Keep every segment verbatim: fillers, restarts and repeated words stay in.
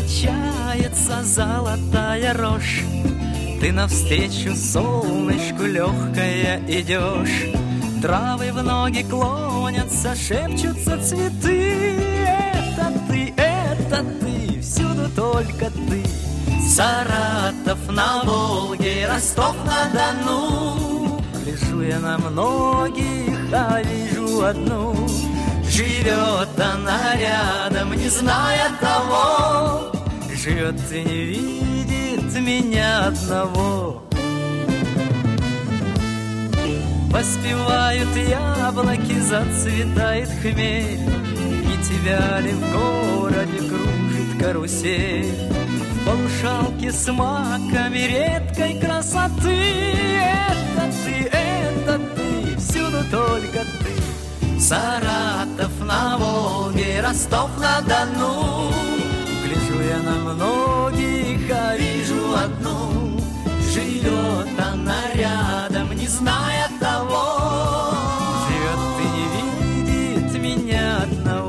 качается золотая рожь. Ты навстречу солнышку легкая идешь. Травы в ноги клонятся, шепчутся цветы. Это ты, это ты, всюду только ты. Саратов на Волге, Ростов-на-Дону. Гляжу я на многих, а вижу одну. Живет она рядом, не зная того. Живет и не видит меня одного. Поспевают яблоки, зацветает хмель. Не тебя ли в городе кружит карусель? В полушалке с маками редкой красоты. Это ты, это ты, всюду только ты. Саратов на Волге, Ростов-на-Дону. Гляжу я на многих, а вижу одну. Живет она рядом, не зная того. Живет и не видит меня одного.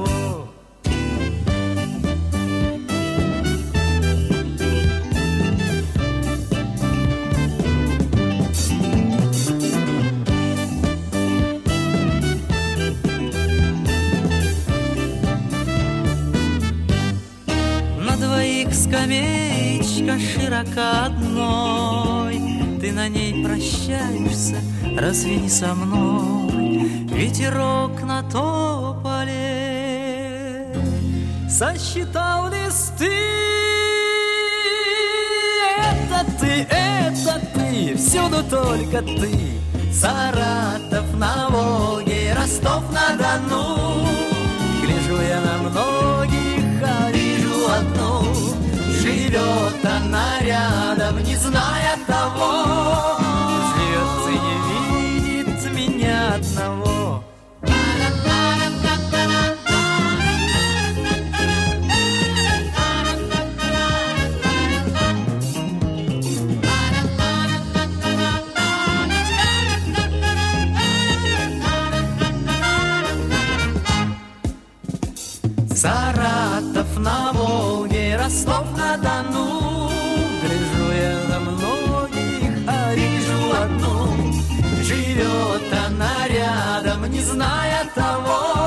Скамеечка широка одной. Ты на ней прощаешься, разве не со мной? Ветерок на тополе сосчитал листы. Это ты, это ты, всюду только ты. Саратов на Волге, Ростов-на-Дону. Гляжу я на многих, а вижу одну. Живет она рядом, не зная того. Живет и не видит меня одного. Саратов на Волге, Ростов-на-Дону. Гляжу я на многих, а вижу одну. Живет она рядом, не зная того.